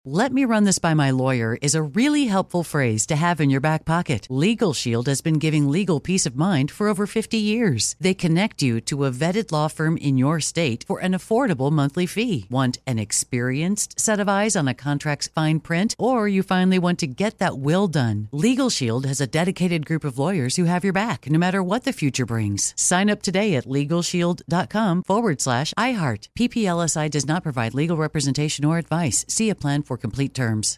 "Let me run this by my lawyer" is a really helpful phrase to have in your back pocket. Legal Shield has been giving legal peace of mind for over 50 years. They connect you to a vetted law firm in your state for an affordable monthly fee. Want an experienced set of eyes on a contract's fine print? Or you finally want to get that will done? Legal Shield has a dedicated group of lawyers who have your back, no matter what the future brings. Sign up today at LegalShield.com/iHeart. PPLSI does not provide legal representation or advice. See a plan for complete terms.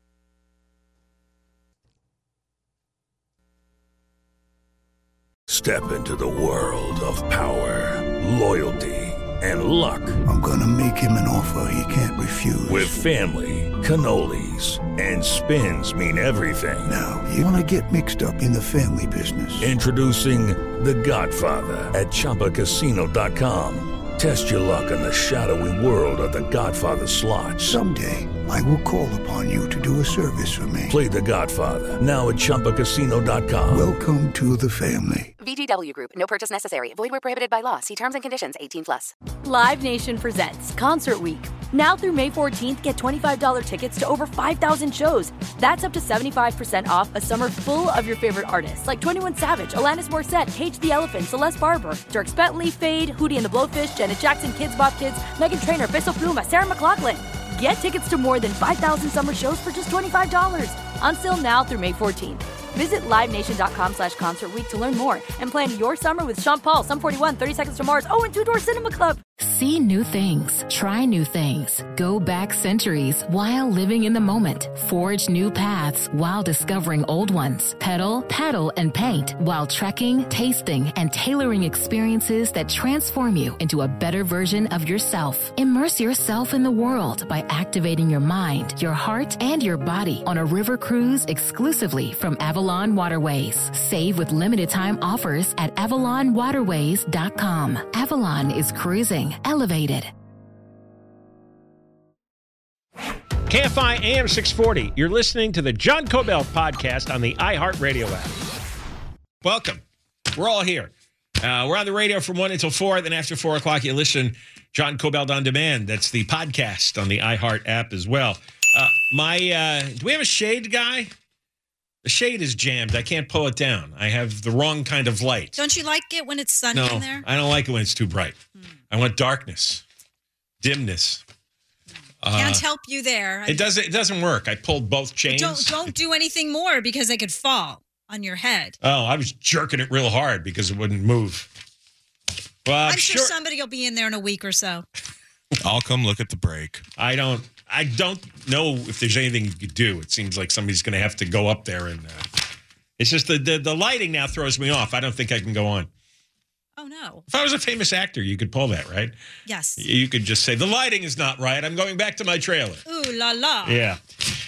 Step into the world of power, loyalty, and luck. I'm gonna make him an offer he can't refuse. With family, cannolis, and spins mean everything. Now, you wanna get mixed up in the family business. Introducing The Godfather at ChumbaCasino.com. Test your luck in the shadowy world of The Godfather slot. Someday, I will call upon you to do a service for me. Play The Godfather now at ChumbaCasino.com. Welcome to the family. VGW Group. No purchase necessary. Void where prohibited by law. See terms and conditions. 18+. Live Nation presents Concert Week. Now through May 14th, get $25 tickets to over 5,000 shows. That's up to 75% off a summer full of your favorite artists like 21 Savage, Alanis Morissette, Cage the Elephant, Celeste Barber, Dierks Bentley, Fade, Hootie and the Blowfish, Janet Jackson, Kids Bop Kids, Meghan Trainor, Peso Pluma, Sarah McLachlan. Get tickets to more than 5,000 summer shows for just $25. On sale now through May 14th. Visit LiveNation.com/Concert Week to learn more and plan your summer with Sean Paul, Sum 41, 30 Seconds to Mars, and Two Door Cinema Club. See new things. Try new things. Go back centuries while living in the moment. Forge new paths while discovering old ones. Pedal, paddle, and paint while trekking, tasting, and tailoring experiences that transform you into a better version of yourself. Immerse yourself in the world by activating your mind, your heart, and your body on a river cruise exclusively from Avalon Waterways. Save with limited time offers at AvalonWaterways.com. Avalon is cruising elevated. KFI AM 640. You're listening to the John Kobylt podcast on the iHeartRadio app. Welcome. We're all here. We're on the radio from 1 until 4. Then after 4 o'clock, you listen John Kobylt On Demand. That's the podcast on the iHeart app as well. Do we have a shade guy? The shade is jammed. I can't pull it down. I have the wrong kind of light. Don't you like it when it's sunny in there? No, I don't like it when it's too bright. I want darkness, dimness. Can't help you there. It doesn't work. I pulled both chains. Don't do anything more because they could fall on your head. Oh, I was jerking it real hard because it wouldn't move. Well, I'm sure somebody will be in there in a week or so. I'll come look at the break. I don't know if there's anything you could do. It seems like somebody's going to have to go up there and it's just the lighting now throws me off. I don't think I can go on. Oh, no. If I was a famous actor, you could pull that, right? Yes. You could just say, the lighting is not right. I'm going back to my trailer. Ooh, la, la. Yeah.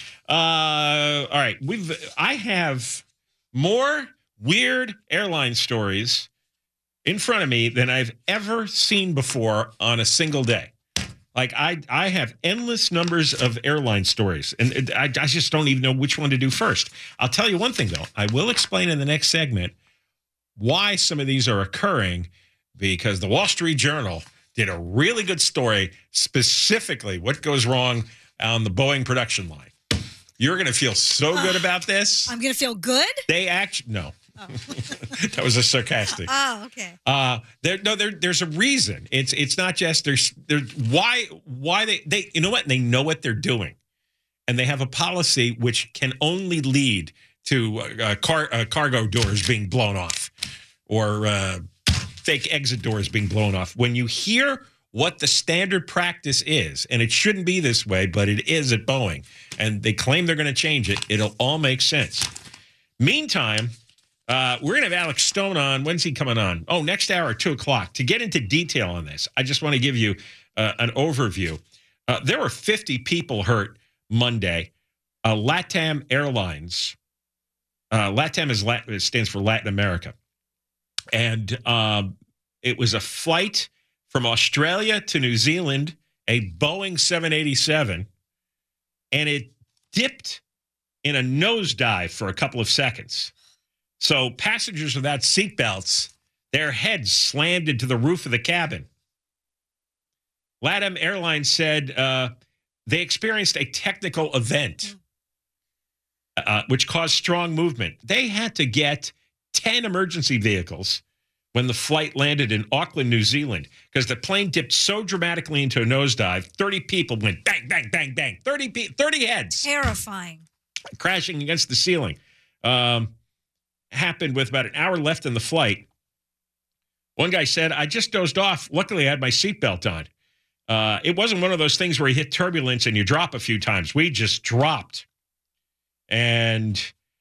All right. I have more weird airline stories in front of me than I've ever seen before on a single day. Like, I have endless numbers of airline stories, and I just don't even know which one to do first. I'll tell you one thing, though. I will explain in the next segment why some of these are occurring, because the Wall Street Journal did a really good story, specifically what goes wrong on the Boeing production line. You're going to feel so good about this. I'm going to feel good? No. Oh. That was a sarcastic. Oh, okay. There's a reason. It's not just there's why they you know what, they know what they're doing, and they have a policy which can only lead to cargo doors being blown off or fake exit doors being blown off. When you hear what the standard practice is, and it shouldn't be this way, but it is at Boeing, and they claim they're going to change it, it'll all make sense. Meantime, we're going to have Alex Stone on. When's he coming on? Oh, next hour, 2 o'clock. To get into detail on this, I just want to give you an overview. There were 50 people hurt Monday. LATAM Airlines, LATAM stands for Latin America. And it was a flight from Australia to New Zealand, a Boeing 787, and it dipped in a nosedive for a couple of seconds. So passengers without seatbelts, their heads slammed into the roof of the cabin. LATAM Airlines said they experienced a technical event which caused strong movement. They had to get 10 emergency vehicles when the flight landed in Auckland, New Zealand, because the plane dipped so dramatically into a nosedive, 30 people went bang, bang, bang, bang, 30 heads. Terrifying. Crashing against the ceiling. Happened with about an hour left in the flight. One guy said, I just dozed off. Luckily, I had my seatbelt on. It wasn't one of those things where you hit turbulence and you drop a few times. We just dropped. And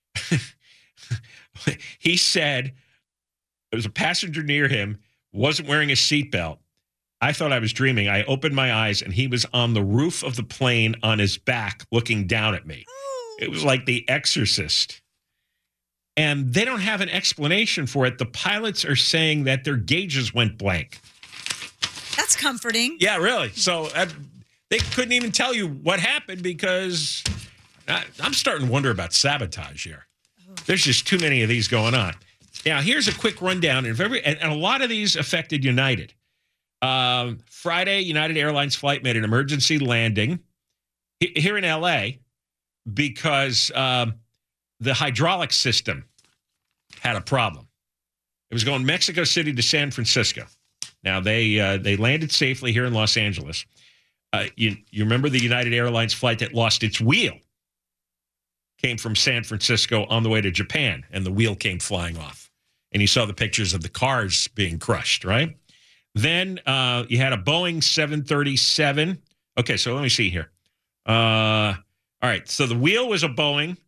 he said there was a passenger near him, wasn't wearing a seatbelt. I thought I was dreaming. I opened my eyes, and he was on the roof of the plane on his back looking down at me. It was like The Exorcist. And they don't have an explanation for it. The pilots are saying that their gauges went blank. That's comforting. Yeah, really. So they couldn't even tell you what happened because I'm starting to wonder about sabotage here. There's just too many of these going on. Now, here's a quick rundown. And a lot of these affected United. Friday, United Airlines flight made an emergency landing here in L.A. because the hydraulic system had a problem. It was going Mexico City to San Francisco. Now, they landed safely here in Los Angeles. You remember the United Airlines flight that lost its wheel? Came from San Francisco on the way to Japan, and the wheel came flying off. And you saw the pictures of the cars being crushed, right? Then you had a Boeing 737. Okay, so let me see here. All right, so the wheel was a Boeing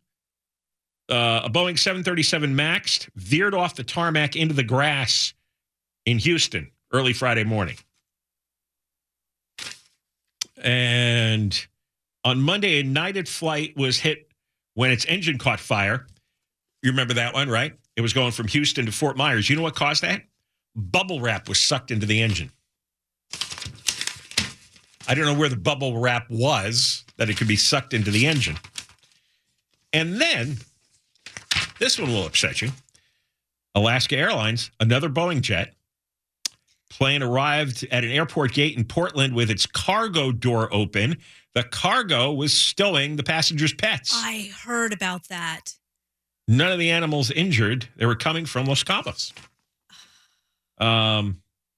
737 MAX veered off the tarmac into the grass in Houston early Friday morning. And on Monday, a United flight was hit when its engine caught fire. You remember that one, right? It was going from Houston to Fort Myers. You know what caused that? Bubble wrap was sucked into the engine. I don't know where the bubble wrap was that it could be sucked into the engine. And then, this one will upset you. Alaska Airlines, another Boeing jet, plane arrived at an airport gate in Portland with its cargo door open. The cargo was stowing the passengers' pets. I heard about that. None of the animals injured. They were coming from Los Cabos. And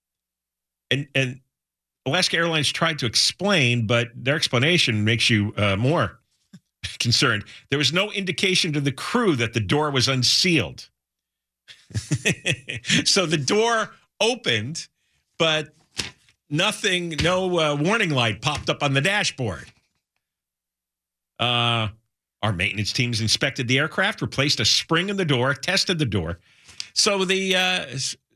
Alaska Airlines tried to explain, but their explanation makes you more concerned. There was no indication to the crew that the door was unsealed. So the door opened, but nothing, no warning light popped up on the dashboard. Our maintenance teams inspected the aircraft, replaced a spring in the door, tested the door. So the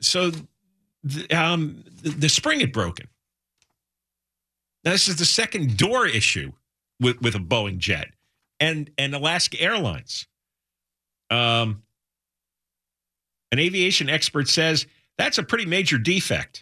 spring had broken. Now, this is the second door issue with a Boeing jet and Alaska Airlines. An aviation expert says that's a pretty major defect.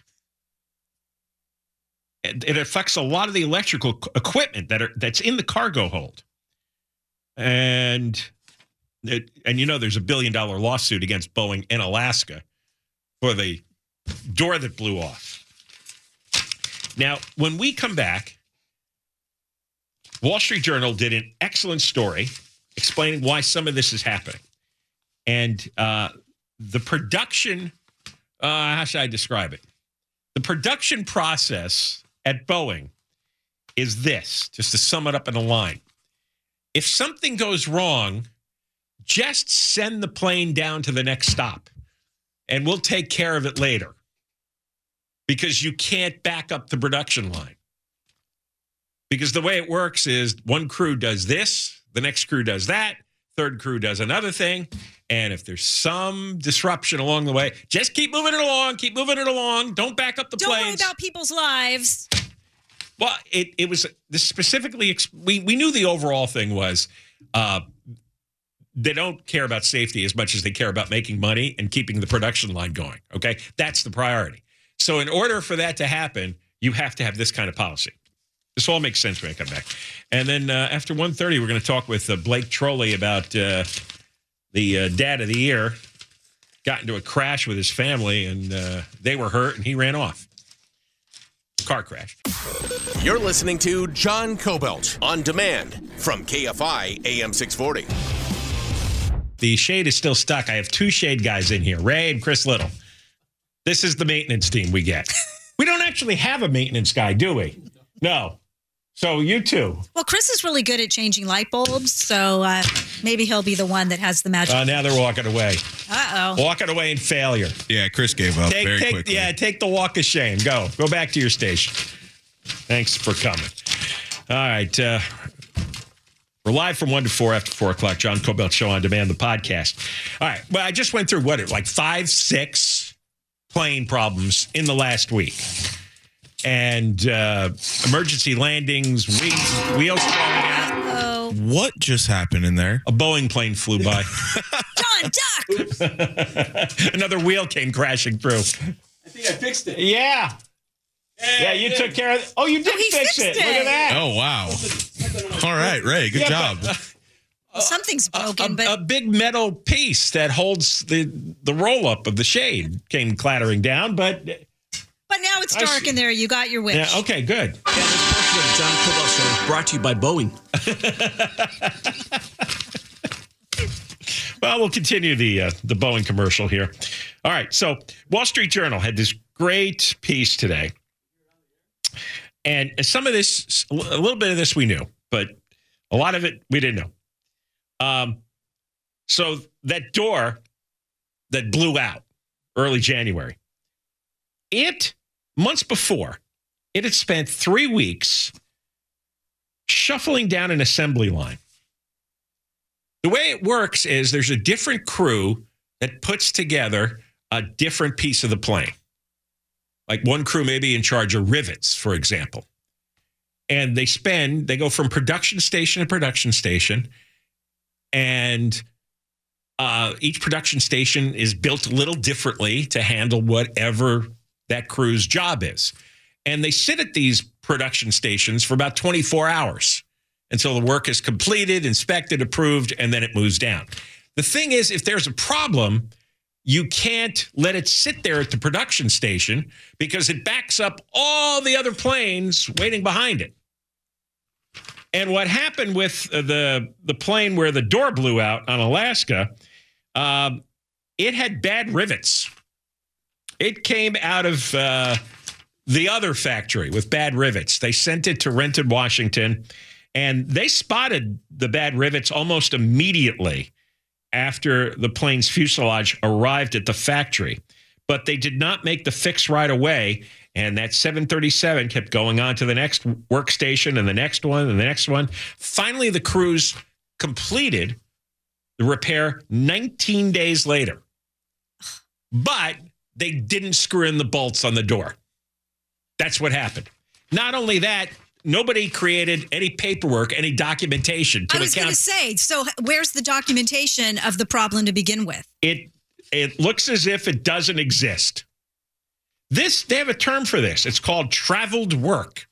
It affects a lot of the electrical equipment that's in the cargo hold. And you know there's $1 billion lawsuit against Boeing in Alaska for the door that blew off. Now, when we come back, Wall Street Journal did an excellent story explaining why some of this is happening. And the production, how should I describe it? The production process at Boeing is this, just to sum it up in a line. If something goes wrong, just send the plane down to the next stop, and we'll take care of it later. Because you can't back up the production line. Because the way it works is one crew does this, the next crew does that, third crew does another thing. And if there's some disruption along the way, just keep moving it along. Don't back up the planes. Don't worry about people's lives. Well, it was this specifically, we knew the overall thing was they don't care about safety as much as they care about making money and keeping the production line going, okay? That's the priority. So in order for that to happen, you have to have this kind of policy. This all makes sense when I come back. And then after 1:30, we're going to talk with Blake Trolley about the dad of the year. Got into a crash with his family, and they were hurt, and he ran off. car crash. You're listening to John Cobelt on demand from KFI AM 640. The shade is still stuck. I have two shade guys in here, Ray and Chris Little. This is the maintenance team we get. We don't actually have a maintenance guy, do we? No. So you two. Well, Chris is really good at changing light bulbs, so maybe he'll be the one that has the magic. Now they're walking away. Uh-oh. Walking away in failure. Yeah, Chris gave up very quickly. Yeah, take the walk of shame. Go back to your station. Thanks for coming. All right. We're live from 1 to 4 after 4 o'clock. John Cobelt Show on Demand, the podcast. All right. Well, I just went through, like 5-6 plane problems in the last week. And emergency landings, wheels falling out. What just happened in there? A Boeing plane flew by. John, duck! Another wheel came crashing through. I think I fixed it. Yeah. Yeah, you took care of it. Oh, you did fix it. Look at that. Oh, wow. All right, Ray, good job. Well, something's broken, a big metal piece that holds the roll-up of the shade came clattering down, but now it's dark in there. You got your wish. Yeah, okay, good. Yeah, this portion of the John Cobelt Show is brought to you by Boeing. Well, we'll continue the Boeing commercial here. All right, so Wall Street Journal had this great piece today. And some of this, a little bit of this we knew, but a lot of it we didn't know. So that door that blew out early January, months before, it had spent 3 weeks shuffling down an assembly line. The way it works is there's a different crew that puts together a different piece of the plane. Like one crew may be in charge of rivets, for example. And they go from production station to production station. And each production station is built a little differently to handle whatever that crew's job is. And they sit at these production stations for about 24 hours until the work is completed, inspected, approved, and then it moves down. The thing is, if there's a problem, you can't let it sit there at the production station because it backs up all the other planes waiting behind it. And what happened with the plane where the door blew out on Alaska, it had bad rivets. It came out of the other factory with bad rivets. They sent it to Renton, Washington, and they spotted the bad rivets almost immediately after the plane's fuselage arrived at the factory. But they did not make the fix right away, and that 737 kept going on to the next workstation and the next one and the next one. Finally, the crews completed the repair 19 days later. But they didn't screw in the bolts on the door. That's what happened. Not only that, nobody created any paperwork, any documentation to account. I was going to say, so where's the documentation of the problem to begin with? It looks as if it doesn't exist. They have a term for this. It's called traveled work,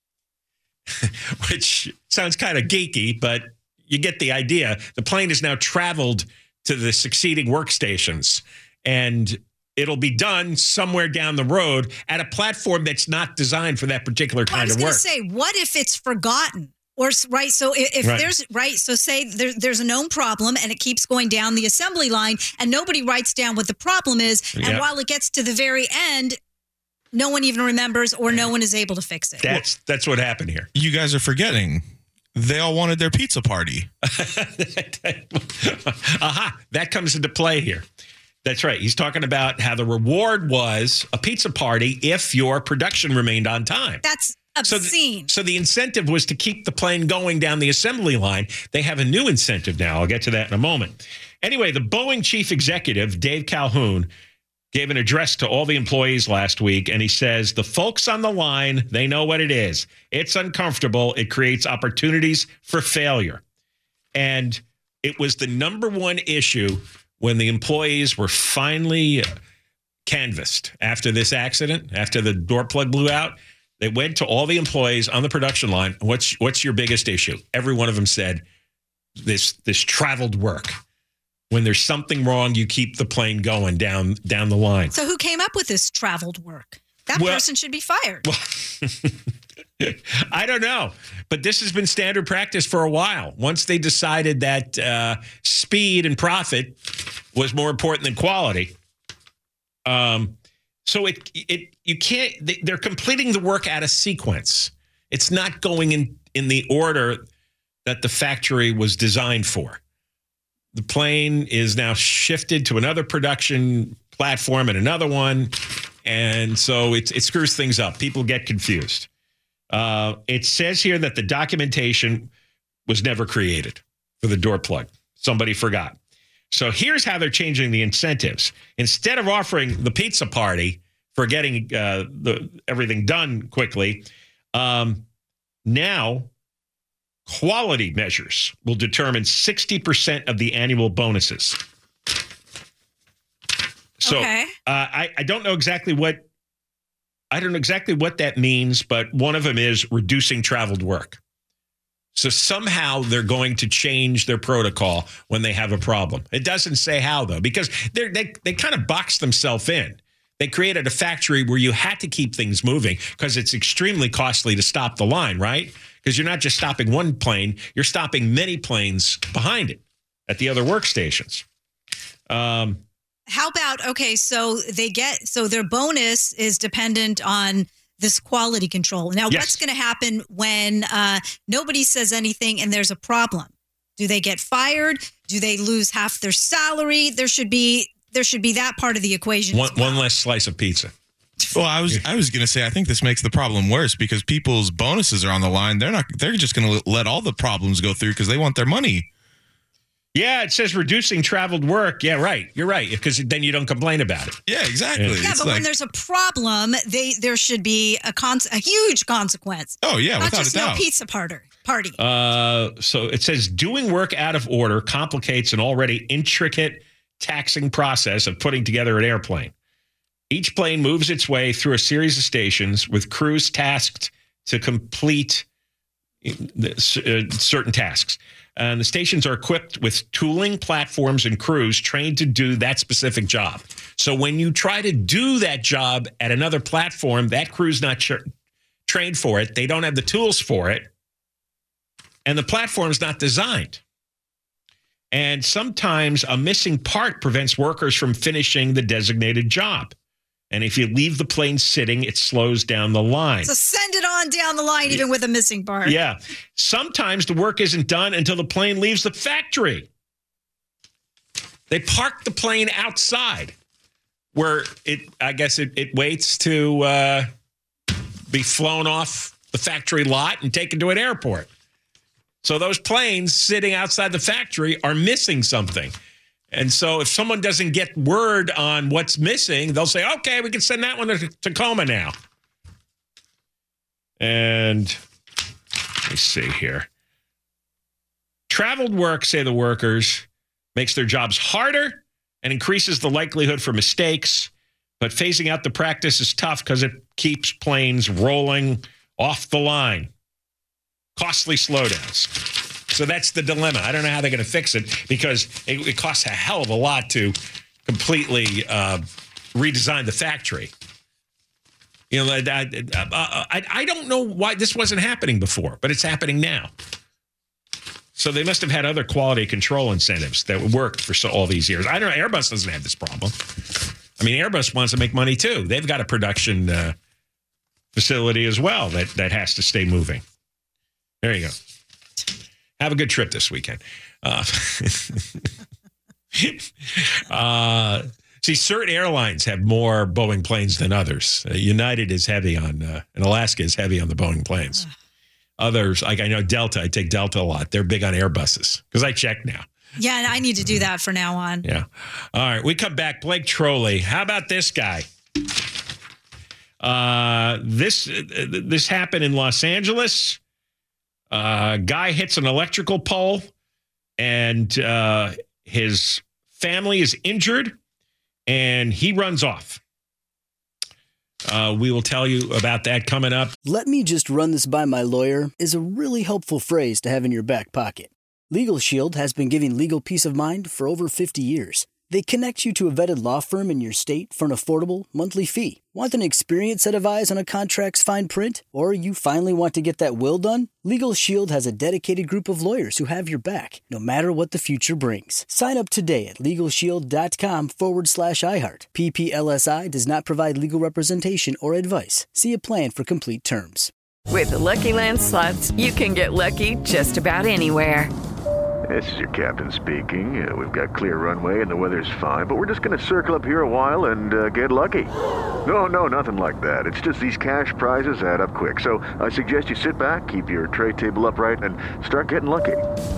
which sounds kind of geeky, but you get the idea. The plane is now traveled to the succeeding workstations, and it'll be done somewhere down the road at a platform that's not designed for that particular kind of work. I was going to say, what if it's forgotten? Or right, so if there's so say there's a known problem and it keeps going down the assembly line and nobody writes down what the problem is, and while it gets to the very end, no one even remembers or no one is able to fix it. That's what happened here. You guys are forgetting. They all wanted their pizza party. Aha, that comes into play here. That's right. He's talking about how the reward was a pizza party if your production remained on time. That's obscene. So the incentive was to keep the plane going down the assembly line. They have a new incentive now. I'll get to that in a moment. Anyway, the Boeing chief executive, Dave Calhoun, gave an address to all the employees last week, and he says, the folks on the line, they know what it is. It's uncomfortable. It creates opportunities for failure. And it was the number one issue when the employees were finally canvassed after this accident, after the door plug blew out. They went to all the employees on the production line. What's your biggest issue? Every one of them said this traveled work. When there's something wrong, you keep the plane going down the line. So who came up with this traveled work? That person should be fired. I don't know, but this has been standard practice for a while. Once they decided that speed and profit was more important than quality, so you can't. They're completing the work out of sequence. It's not going in the order that the factory was designed for. The plane is now shifted to another production platform and another one, and so it screws things up. People get confused. It says here that the documentation was never created for the door plug. Somebody forgot. So here's how they're changing the incentives. Instead of offering the pizza party for getting everything done quickly, now quality measures will determine 60% of the annual bonuses. So I don't know exactly what that means, but one of them is reducing traveled work. So somehow they're going to change their protocol when they have a problem. It doesn't say how, though, because they kind of boxed themselves in. They created a factory where you had to keep things moving because it's extremely costly to stop the line, right? Because you're not just stopping one plane, you're stopping many planes behind it at the other workstations. How about, so their bonus is dependent on this quality control. Now, what's going to happen when nobody says anything and there's a problem? Do they get fired? Do they lose half their salary? There should be that part of the equation. One less slice of pizza. Well, I was going to say, I think this makes the problem worse because people's bonuses are on the line. They're just going to let all the problems go through because they want their money. Yeah, it says reducing traveled work. Yeah, right. You're right, because then you don't complain about it. Yeah, exactly. Yeah, but when there's a problem, there should be a huge consequence. Oh, yeah, not without just a doubt. No pizza party. So it says doing work out of order complicates an already intricate, taxing process of putting together an airplane. Each plane moves its way through a series of stations with crews tasked to complete certain tasks. And the stations are equipped with tooling, platforms, and crews trained to do that specific job. So when you try to do that job at another platform, that crew's not trained for it. They don't have the tools for it. And the platform's not designed. And sometimes a missing part prevents workers from finishing the designated job. And if you leave the plane sitting, it slows down the line. So send it on down the line, even with a missing part. Yeah. Sometimes the work isn't done until the plane leaves the factory. They park the plane outside where I guess it waits to be flown off the factory lot and taken to an airport. So those planes sitting outside the factory are missing something. And so if someone doesn't get word on what's missing, they'll say, okay, we can send that one to Tacoma now. And let me see here. Traveled work, say the workers, makes their jobs harder and increases the likelihood for mistakes. But phasing out the practice is tough because it keeps planes rolling off the line. Costly slowdowns. So that's the dilemma. I don't know how they're going to fix it because it costs a hell of a lot to completely redesign the factory. You know, I don't know why this wasn't happening before, but it's happening now. So they must have had other quality control incentives that worked for all these years. I don't know. Airbus doesn't have this problem. I mean, Airbus wants to make money too. They've got a production facility as well that has to stay moving. There you go. Have a good trip this weekend. See, certain airlines have more Boeing planes than others. United is heavy on, and Alaska is heavy on the Boeing planes. Others, like I know Delta, I take Delta a lot. They're big on Airbuses because I check now. Yeah, and I need to do that from now on. Yeah. All right, we come back. Blake Trolley. How about this guy? This happened in Los Angeles. Guy hits an electrical pole, and his family is injured, and he runs off. We will tell you about that coming up. Let me just run this by my lawyer is a really helpful phrase to have in your back pocket. Legal Shield has been giving legal peace of mind for over 50 years. They connect you to a vetted law firm in your state for an affordable monthly fee. Want an experienced set of eyes on a contract's fine print? Or you finally want to get that will done? Legal Shield has a dedicated group of lawyers who have your back, no matter what the future brings. Sign up today at LegalShield.com/iHeart. PPLSI does not provide legal representation or advice. See a plan for complete terms. With the Lucky Land Slots, you can get lucky just about anywhere. This is your captain speaking. We've got clear runway and the weather's fine, but we're just going to circle up here a while and get lucky. No, nothing like that. It's just these cash prizes add up quick. So I suggest you sit back, keep your tray table upright, and start getting lucky.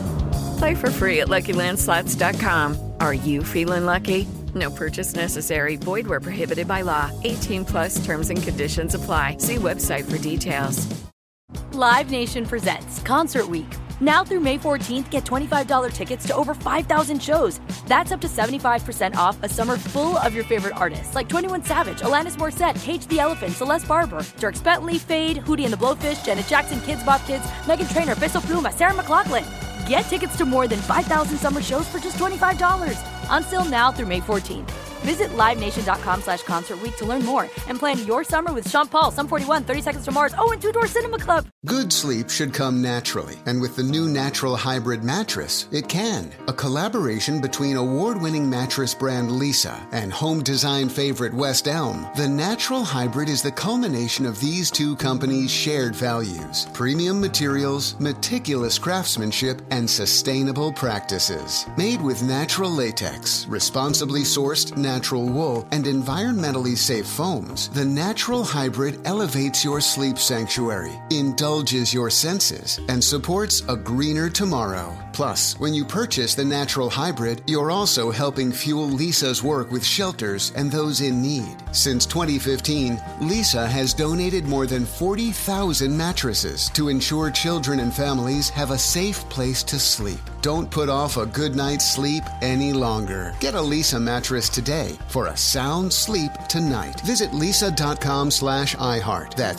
Play for free at LuckyLandSlots.com. Are you feeling lucky? No purchase necessary. Void where prohibited by law. 18+ terms and conditions apply. See website for details. Live Nation presents Concert Week. Now through May 14th, get $25 tickets to over 5,000 shows. That's up to 75% off a summer full of your favorite artists like 21 Savage, Alanis Morissette, Cage the Elephant, Celeste Barber, Dierks Bentley, Fade, Hootie and the Blowfish, Janet Jackson, Kidz Bop Kids, Meghan Trainor, Bissell Pluma, Sarah McLachlan. Get tickets to more than 5,000 summer shows for just $25. Until now through May 14th. Visit LiveNation.com/Concert Week to learn more and plan your summer with Sean Paul, Sum 41, 30 Seconds to Mars, and Two Door Cinema Club. Good sleep should come naturally, and with the new Natural Hybrid mattress, it can. A collaboration between award-winning mattress brand Leesa and home design favorite West Elm, the Natural Hybrid is the culmination of these two companies' shared values: premium materials, meticulous craftsmanship, and sustainable practices. Made with natural latex, responsibly sourced natural wool, and environmentally safe foams, the Natural Hybrid elevates your sleep sanctuary, indulges your senses, and supports a greener tomorrow. Plus, when you purchase the Natural Hybrid, you're also helping fuel Leesa's work with shelters and those in need. Since 2015, Leesa has donated more than 40,000 mattresses to ensure children and families have a safe place to sleep. Don't put off a good night's sleep any longer. Get a Leesa mattress today for a sound sleep tonight. Visit Leesa.com/iHeart. That's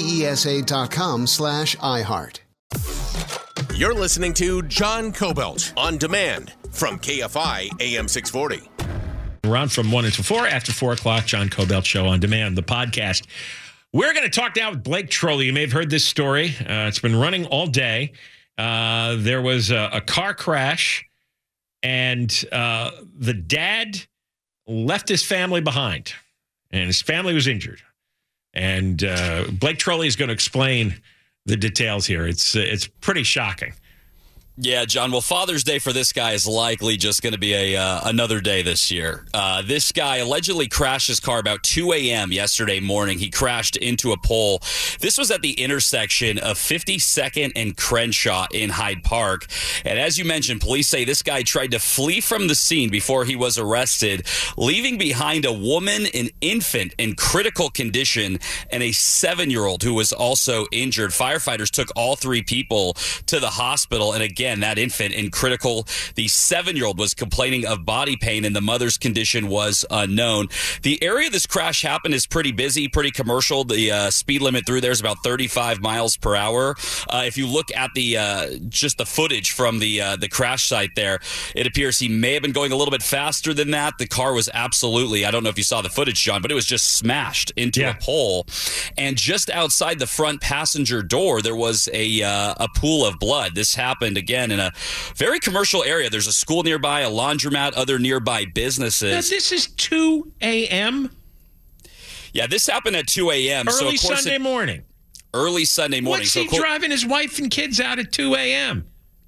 LEESA.com/iHeart. You're listening to John Cobelt on demand from KFI AM 640. Around from 1 until 4, after 4 o'clock, John Cobelt Show on demand, the podcast. We're going to talk now with Blake Trolley. You may have heard this story. It's been running all day. There was a car crash, and the dad left his family behind, and his family was injured. And Blake Trolley is going to explain the details here. It's pretty shocking. Yeah, John. Well, Father's Day for this guy is likely just going to be another day this year. This guy allegedly crashed his car about 2 a.m. yesterday morning. He crashed into a pole. This was at the intersection of 52nd and Crenshaw in Hyde Park. And as you mentioned, police say this guy tried to flee from the scene before he was arrested, leaving behind a woman, an infant in critical condition, and a 7-year-old who was also injured. Firefighters took all 3 people to the hospital, and again, that infant in critical. The 7-year-old was complaining of body pain, and the mother's condition was unknown. The area this crash happened is pretty busy, pretty commercial. The speed limit through there is about 35 miles per hour. If you look at the just the footage from the crash site there, it appears he may have been going a little bit faster than that. The car was absolutely, I don't know if you saw the footage, John, but it was just smashed into a pole. And just outside the front passenger door, there was a pool of blood. This happened again in a very commercial area. There's a school nearby, a laundromat, other nearby businesses. Now, this is 2 a.m.? Yeah, this happened at 2 a.m. Early Sunday morning. Early Sunday morning. What's he driving his wife and kids out at 2 a.m.?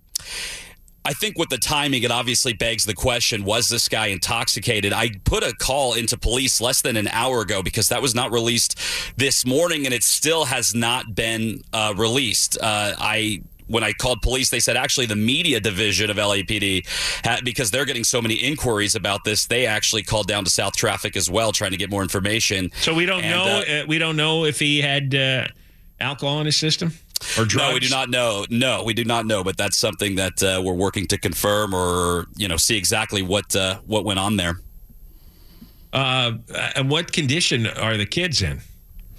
I think with the timing, it obviously begs the question, was this guy intoxicated? I put a call into police less than an hour ago because that was not released this morning, and it still has not been released. When I called police, they said actually the media division of LAPD, because they're getting so many inquiries about this, they actually called down to South Traffic as well, trying to get more information. So we don't know. We don't know if he had alcohol in his system or drugs. No, we do not know. No, we do not know. But that's something that we're working to confirm, or see exactly what went on there. And what condition are the kids in?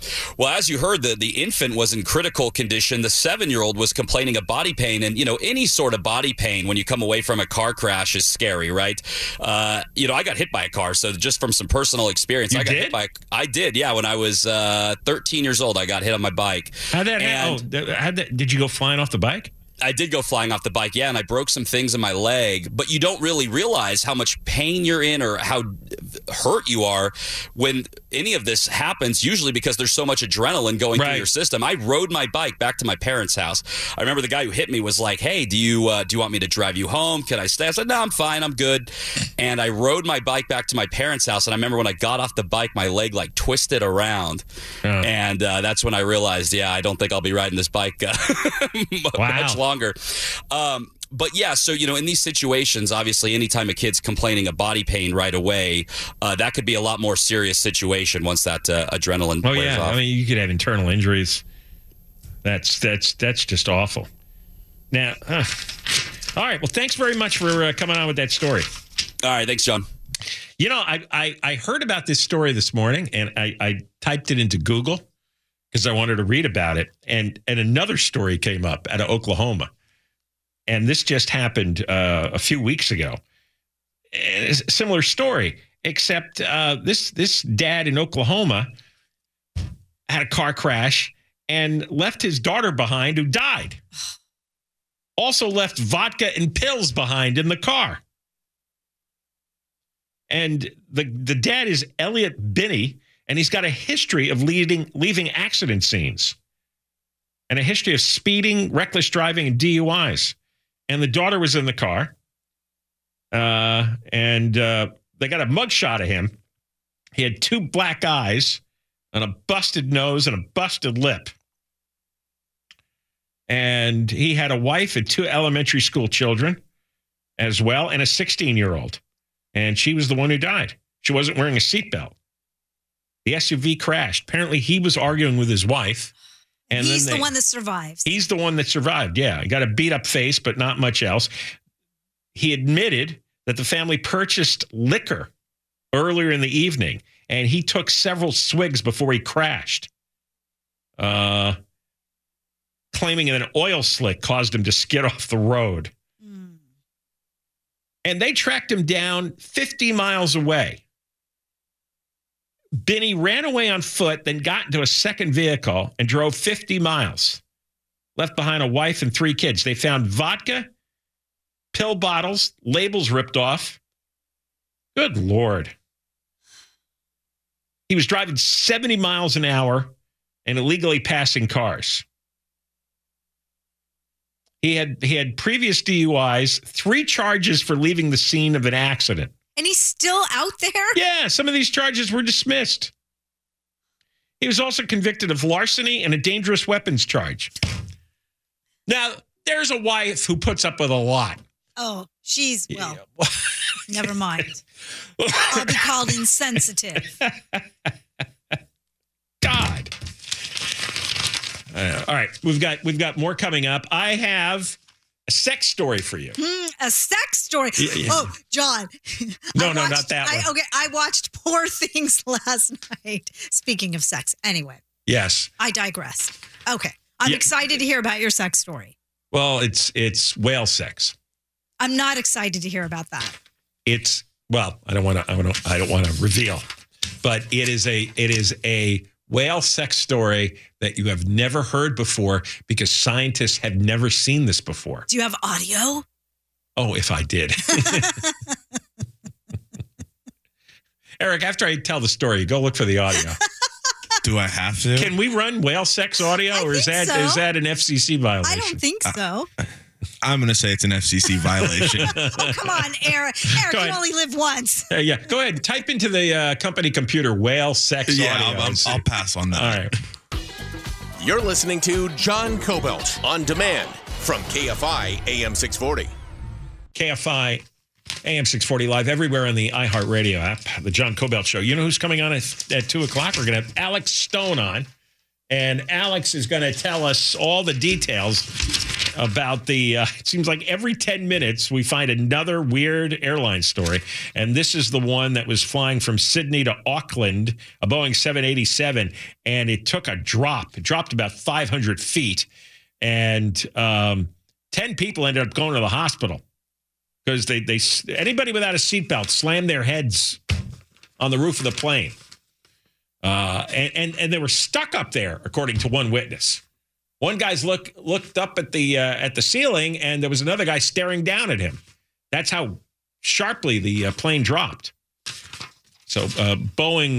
Well, as you heard, the infant was in critical condition. The 7-year-old was complaining of body pain. And, any sort of body pain when you come away from a car crash is scary, right? I got hit by a car. So just from some personal experience, I did. Yeah. When I was 13 years old, I got hit on my bike. How'd that happen? Did you go flying off the bike? I did go flying off the bike, yeah, and I broke some things in my leg, but you don't really realize how much pain you're in or how hurt you are when any of this happens, usually because there's so much adrenaline going through your system. I rode my bike back to my parents' house. I remember the guy who hit me was like, hey, do you want me to drive you home? Can I stay? I said, no, I'm fine, I'm good. And I rode my bike back to my parents' house, and I remember when I got off the bike, my leg twisted around, and that's when I realized, I don't think I'll be riding this bike much longer. But yeah, so, in these situations, obviously, anytime a kid's complaining of body pain right away, that could be a lot more serious situation once that adrenaline wears off. I mean, you could have internal injuries. That's just awful. Now, all right. Well, thanks very much for coming on with that story. All right. Thanks, John. I heard about this story this morning, and I typed it into Google because I wanted to read about it. And another story came up out of Oklahoma. And this just happened a few weeks ago. It's a similar story, except this dad in Oklahoma had a car crash and left his daughter behind, who died. Also left vodka and pills behind in the car. And the dad is Elliot Binney, and he's got a history of leaving accident scenes and a history of speeding, reckless driving, and DUIs. And the daughter was in the car, and they got a mugshot of him. He had 2 black eyes and a busted nose and a busted lip. And he had a wife and 2 elementary school children as well, and a 16-year-old. And she was the one who died. She wasn't wearing a seatbelt. The SUV crashed. Apparently, he was arguing with his wife. And he's the one that survives. He's the one that survived, yeah. He got a beat-up face, but not much else. He admitted that the family purchased liquor earlier in the evening, and he took several swigs before he crashed, claiming that an oil slick caused him to skid off the road. And they tracked him down 50 miles away. Binney ran away on foot, then got into a second vehicle and drove 50 miles. Left behind a wife and 3 kids. They found vodka, pill bottles, labels ripped off. Good Lord. He was driving 70 miles an hour and illegally passing cars. He had previous DUIs, 3 charges for leaving the scene of an accident. And he's still out there? Yeah, some of these charges were dismissed. He was also convicted of larceny and a dangerous weapons charge. Now, there's a wife who puts up with a lot. Oh, never mind. I'll be called insensitive. God. All right, we've got more coming up. I have a sex story for you. A sex story? Yeah. Oh, John. No, not that one. I watched Poor Things last night. Speaking of sex. Anyway. Yes. I digress. Okay. I'm excited to hear about your sex story. Well, it's whale sex. I'm not excited to hear about that. I don't want to reveal, but it is a whale sex story that you have never heard before because scientists have never seen this before. Do you have audio? Oh, if I did. Eric, after I tell the story, go look for the audio. Do I have to? Can we run whale sex audio, or is that an FCC violation? I don't think so. I'm going to say it's an FCC violation. Oh, come on, Eric. Eric, you only live once. Yeah, go ahead. Type into the company computer whale sex audio. I'll pass on that. All right. You're listening to John Cobelt on demand from KFI AM 640. KFI AM 640 live everywhere on the iHeartRadio app, the John Cobelt Show. You know who's coming on at 2 o'clock? We're going to have Alex Stone on, and Alex is going to tell us all the details about the, it seems like every 10 minutes we find another weird airline story. And this is the one that was flying from Sydney to Auckland, a Boeing 787, and it took a drop. It dropped about 500 feet, and 10 people ended up going to the hospital because they anybody without a seatbelt slammed their heads on the roof of the plane. And they were stuck up there, according to one witness. One guy's looked up at the ceiling, and there was another guy staring down at him. That's how sharply the plane dropped. So Boeing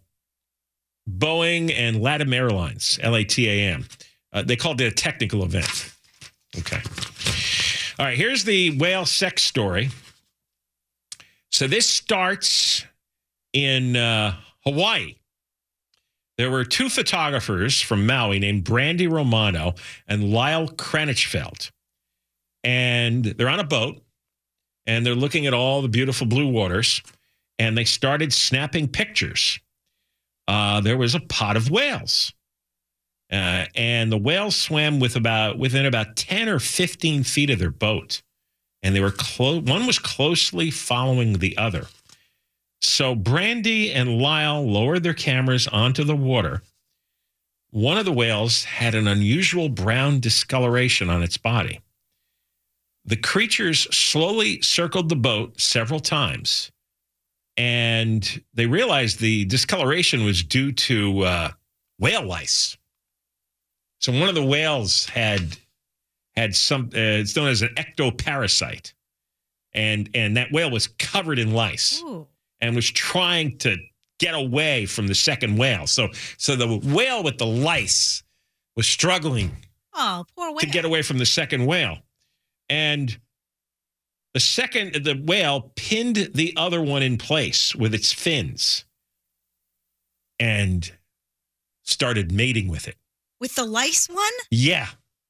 and LATAM Airlines, LATAM, they called it a technical event. Okay. All right, here's the whale sex story. So this starts in Hawaii. There were two photographers from Maui named Brandy Romano and Lyle Kranichfeld. And they're on a boat, and they're looking at all the beautiful blue waters, and they started snapping pictures. There was a pod of whales. And the whales swam within about 10 or 15 feet of their boat. And they were one was closely following the other. So Brandy and Lyle lowered their cameras onto the water. One of the whales had an unusual brown discoloration on its body. The creatures slowly circled the boat several times, and they realized the discoloration was due to whale lice. So one of the whales had some, it's known as an ectoparasite, and that whale was covered in lice. Ooh. And was trying to get away from the second whale. So the whale with the lice was struggling poor whale. To get away from the second whale. And the whale pinned the other one in place with its fins and started mating with it. With the lice one? Yeah.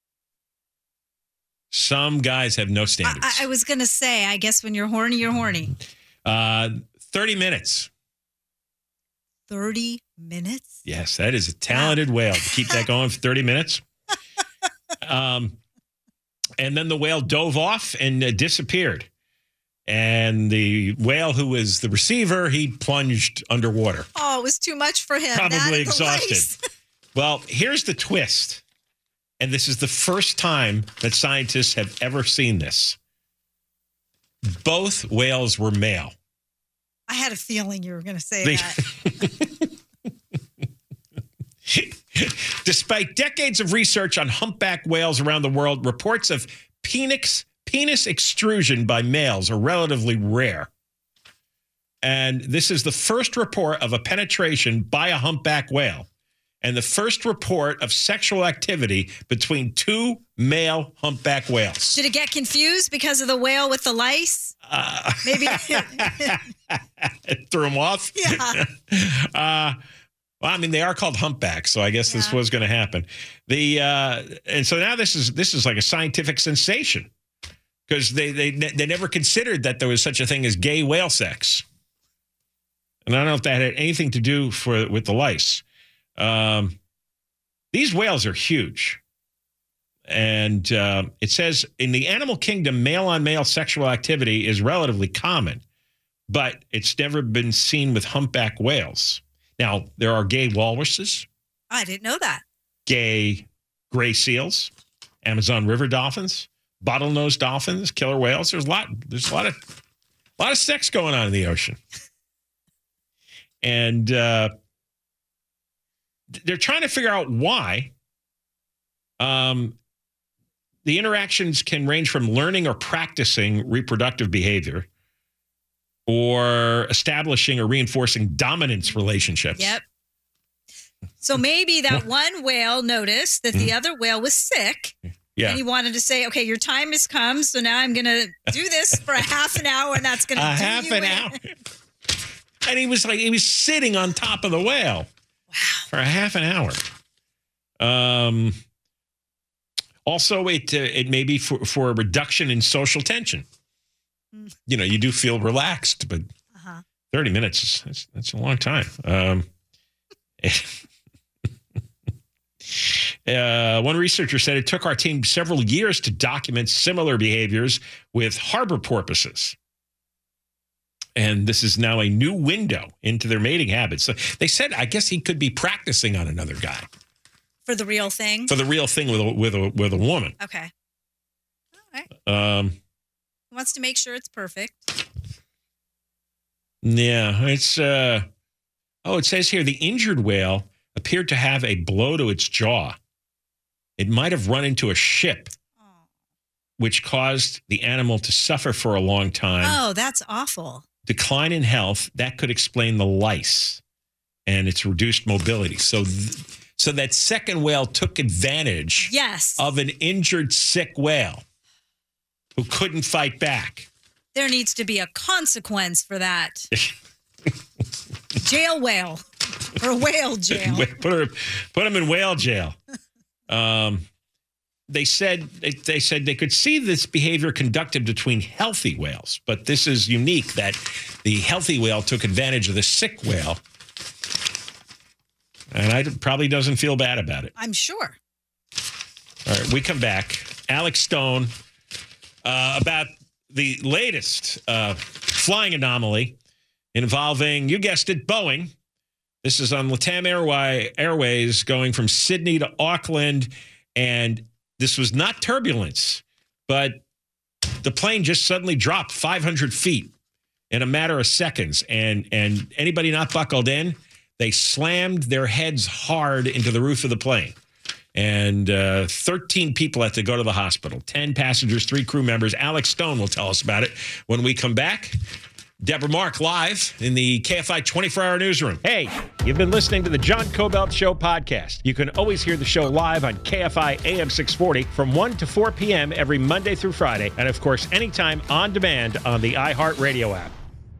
Some guys have no standards. I was going to say, I guess when you're horny, you're horny. 30 minutes. 30 minutes? Yes, that is a talented whale to keep that going for 30 minutes. And then the whale dove off and disappeared. And the whale who was the receiver, he plunged underwater. Oh, it was too much for him. Probably exhausted. Well, here's the twist. And this is the first time that scientists have ever seen this. Both whales were male. I had a feeling you were going to say that. Despite decades of research on humpback whales around the world, reports of penis extrusion by males are relatively rare. And this is the first report of a penetration by a humpback whale, and the first report of sexual activity between two male humpback whales. Did it get confused because of the whale with the lice? Maybe. It threw him off? Yeah. Well, I mean, they are called humpbacks, so I guess this was going to happen. And so now this is like a scientific sensation because they never considered that there was such a thing as gay whale sex. And I don't know if that had anything to do with the lice. These whales are huge. And it says in the animal kingdom, male-on-male sexual activity is relatively common, but it's never been seen with humpback whales. Now, there are gay walruses. I didn't know that. Gay gray seals, Amazon river dolphins, bottlenose dolphins, killer whales. There's a lot of sex going on in the ocean. And they're trying to figure out why. The interactions can range from learning or practicing reproductive behavior or establishing or reinforcing dominance relationships. Yep. So maybe that one whale noticed that the other whale was sick. Yeah. And he wanted to say, okay, your time has come. So now I'm going to do this for a half an hour, and that's going to do half an hour. And he was sitting on top of the whale. Wow. For a half an hour. Also, it may be for a reduction in social tension. You know, you do feel relaxed, but 30 minutes, that's a long time. One researcher said it took our team several years to document similar behaviors with harbor porpoises. And this is now a new window into their mating habits. So they said, I guess he could be practicing on another guy. For the real thing? For the real thing with a woman. Okay. All right. He wants to make sure it's perfect. Yeah, it's it says here the injured whale appeared to have a blow to its jaw. It might have run into a ship, which caused the animal to suffer for a long time. Oh, that's awful. Decline in health, that could explain the lice and its reduced mobility. So that second whale took advantage of an injured, sick whale who couldn't fight back. There needs to be a consequence for that. Jail whale. Or whale jail. Put him in whale jail. They said they could see this behavior conducted between healthy whales, but this is unique that the healthy whale took advantage of the sick whale. And I probably doesn't feel bad about it. I'm sure. All right, we come back. Alex Stone about the latest flying anomaly involving, you guessed it, Boeing. This is on LATAM Airways going from Sydney to Auckland, and this was not turbulence, but the plane just suddenly dropped 500 feet in a matter of seconds, and anybody not buckled in, they slammed their heads hard into the roof of the plane. And 13 people had to go to the hospital. 10 passengers, 3 crew members. Alex Stone will tell us about it when we come back. Deborah Mark live in the KFI 24-hour newsroom. Hey, you've been listening to the John Kobylt Show podcast. You can always hear the show live on KFI AM 640 from 1 to 4 p.m. every Monday through Friday. And, of course, anytime on demand on the iHeartRadio app.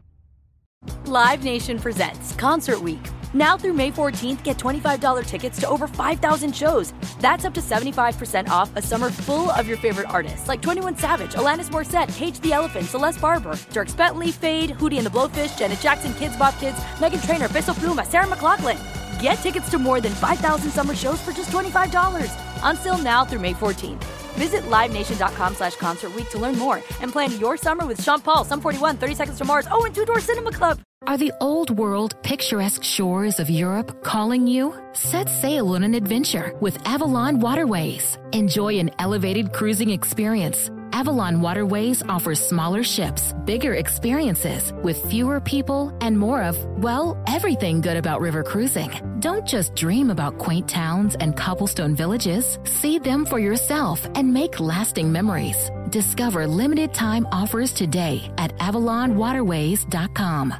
Live Nation presents Concert Week. Now through May 14th, get $25 tickets to over 5,000 shows. That's up to 75% off a summer full of your favorite artists like 21 Savage, Alanis Morissette, Cage the Elephant, Celeste Barber, Dierks Bentley, Fade, Hootie and the Blowfish, Janet Jackson, Kidz Bop Kids, Meghan Trainor, Bissell Pluma, Sarah McLachlan. Get tickets to more than 5,000 summer shows for just $25. Until now through May 14th. Visit LiveNation.com/Concert Week to learn more and plan your summer with Sean Paul, Sum 41, 30 Seconds to Mars, and Two Door Cinema Club. Are the old world picturesque shores of Europe calling you? Set sail on an adventure with Avalon Waterways. Enjoy an elevated cruising experience. Avalon Waterways offers smaller ships, bigger experiences, with fewer people and more of, well, everything good about river cruising. Don't just dream about quaint towns and cobblestone villages. See them for yourself and make lasting memories. Discover limited time offers today at AvalonWaterways.com.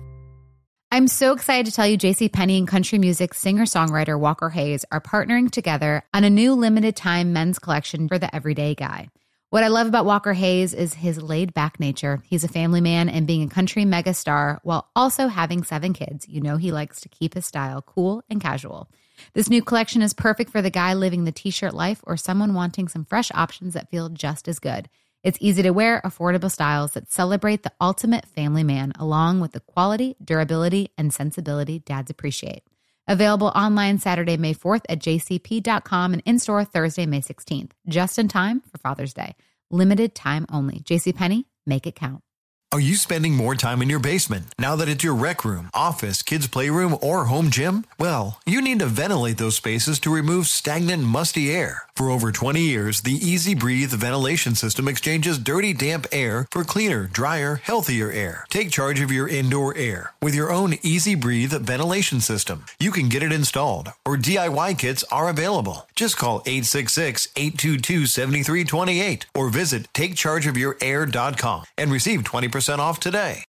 I'm so excited to tell you JCPenney and country music singer-songwriter Walker Hayes are partnering together on a new limited-time men's collection for the everyday guy. What I love about Walker Hayes is his laid-back nature. He's a family man, and being a country megastar while also having 7 kids, you know he likes to keep his style cool and casual. This new collection is perfect for the guy living the t-shirt life or someone wanting some fresh options that feel just as good. It's easy to wear, affordable styles that celebrate the ultimate family man, along with the quality, durability, and sensibility dads appreciate. Available online Saturday, May 4th at jcp.com and in-store Thursday, May 16th. Just in time for Father's Day. Limited time only. JCPenney, make it count. Are you spending more time in your basement now that it's your rec room, office, kids' playroom, or home gym? Well, you need to ventilate those spaces to remove stagnant, musty air. For over 20 years, the Easy Breathe ventilation system exchanges dirty, damp air for cleaner, drier, healthier air. Take charge of your indoor air with your own Easy Breathe ventilation system. You can get it installed, or DIY kits are available. Just call 866-822-7328 or visit takechargeofyourair.com and receive 20% off today.